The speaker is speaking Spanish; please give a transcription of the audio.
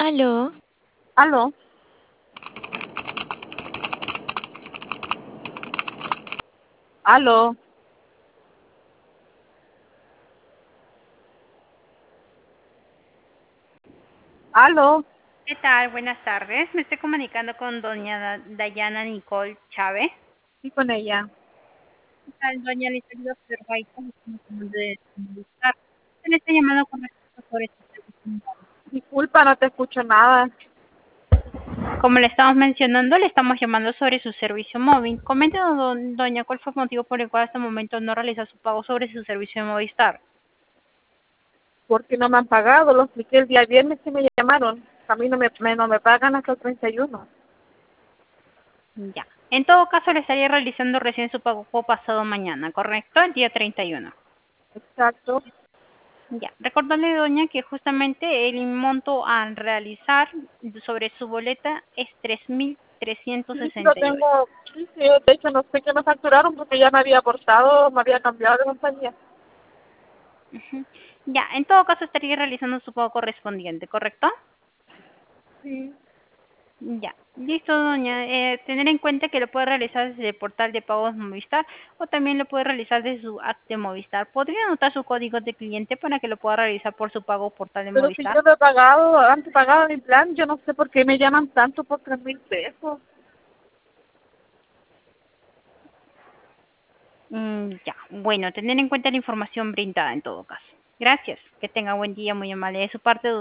Aló, Aló, aló, aló. ¿Qué tal? Buenas tardes. Me estoy comunicando con doña Dayana Nicole Chávez. Sí, con ella. ¿Qué tal, doña Elizabeth Ferraita? De buscar. Se le está llamando con respecto sobre este servicio. Disculpa, no te escucho nada. Como le estamos mencionando, le estamos llamando sobre su servicio móvil. Coméntenos, doña, cuál fue el motivo por el cual hasta el momento no realiza su pago sobre su servicio de Movistar. Porque no me han pagado, lo expliqué el día viernes que me llamaron. A mí no me pagan hasta el 31. Ya. En todo caso, le estaría realizando recién su pago pasado mañana, ¿correcto? El día 31. Exacto. Ya, recordarle, doña, que justamente el monto a realizar sobre su boleta es tres mil trescientos Sí, lo sesenta y ocho. tengo. Sí, sí, de hecho no sé qué me facturaron porque ya me había aportado, me había cambiado de compañía. Ujú. Ya, en todo caso estaría realizando su pago correspondiente, ¿correcto? Sí. Ya, listo, doña. Tener en cuenta que lo puede realizar desde el portal de pagos Movistar o también lo puede realizar desde su app de Movistar. ¿Podría anotar su código de cliente para que lo pueda realizar por su pago portal de Pero si Movistar? yo lo he pagado, antes pagado mi plan, yo no sé por qué me llaman tanto por 3.000 pesos. Ya, bueno, tener en cuenta la información brindada en todo caso. Gracias. Que tenga buen día, muy amable de su parte.